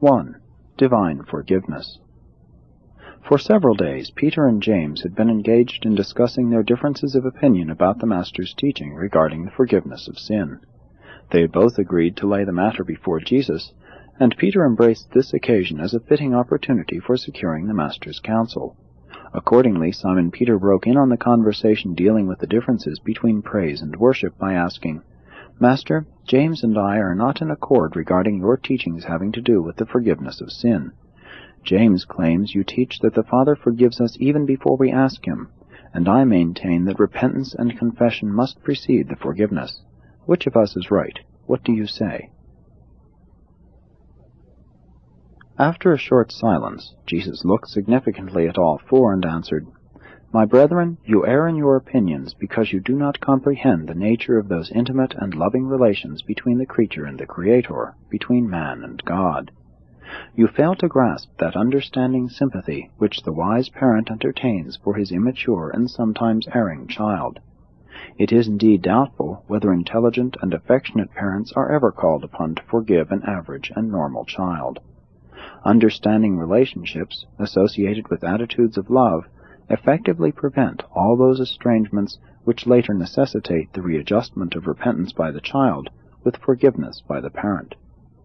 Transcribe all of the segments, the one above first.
1. Divine Forgiveness. For several days Peter and James had been engaged in discussing their differences of opinion about the Master's teaching regarding the forgiveness of sin. They had both agreed to lay the matter before Jesus, and Peter embraced this occasion as a fitting opportunity for securing the Master's counsel. Accordingly, Simon Peter broke in on the conversation dealing with the differences between praise and worship by asking, "Master, James and I are not in accord regarding your teachings having to do with the forgiveness of sin. James claims you teach that the Father forgives us even before we ask Him, and I maintain that repentance and confession must precede the forgiveness. Which of us is right? What do you say?" After a short silence, Jesus looked significantly at all four and answered, "My brethren, you err in your opinions because you do not comprehend the nature of those intimate and loving relations between the creature and the Creator, between man and God. You fail to grasp that understanding sympathy which the wise parent entertains for his immature and sometimes erring child. It is indeed doubtful whether intelligent and affectionate parents are ever called upon to forgive an average and normal child. Understanding relationships, associated with attitudes of love, effectively prevent all those estrangements which later necessitate the readjustment of repentance by the child with forgiveness by the parent.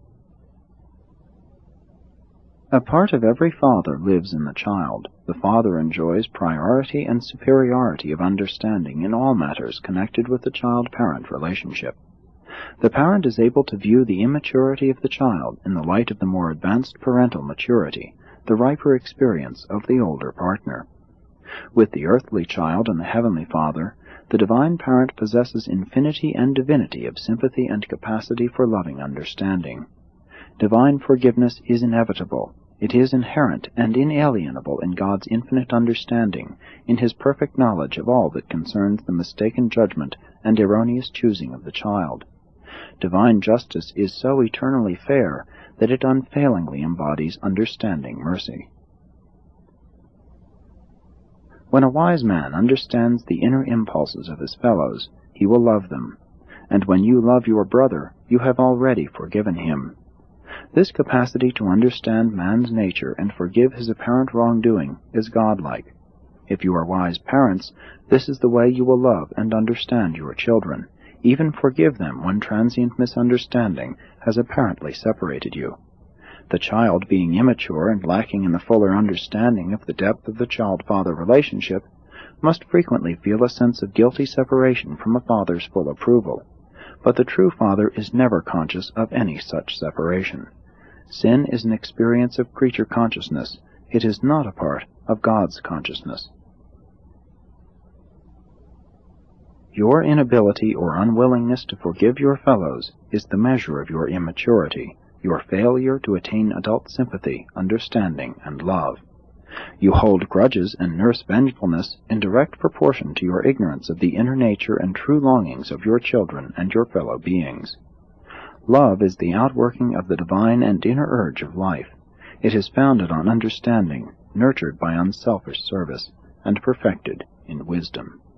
A part of every father lives in the child. The father enjoys priority and superiority of understanding in all matters connected with the child-parent relationship. The parent is able to view the immaturity of the child in the light of the more advanced parental maturity, the riper experience of the older partner. With the earthly child and the heavenly Father, the divine parent possesses infinity and divinity of sympathy and capacity for loving understanding. Divine forgiveness is inevitable. It is inherent and inalienable in God's infinite understanding, in His perfect knowledge of all that concerns the mistaken judgment and erroneous choosing of the child. Divine justice is so eternally fair that it unfailingly embodies understanding mercy. When a wise man understands the inner impulses of his fellows, he will love them, and when you love your brother, you have already forgiven him. This capacity to understand man's nature and forgive his apparent wrongdoing is godlike. If you are wise parents, this is the way you will love and understand your children, even forgive them when transient misunderstanding has apparently separated you. The child, being immature and lacking in the fuller understanding of the depth of the child-father relationship, must frequently feel a sense of guilty separation from a father's full approval. But the true father is never conscious of any such separation. Sin is an experience of creature consciousness. It is not a part of God's consciousness. Your inability or unwillingness to forgive your fellows is the measure of your immaturity, your failure to attain adult sympathy, understanding, and love. You hold grudges and nurse vengefulness in direct proportion to your ignorance of the inner nature and true longings of your children and your fellow beings. Love is the outworking of the divine and inner urge of life. It is founded on understanding, nurtured by unselfish service, and perfected in wisdom.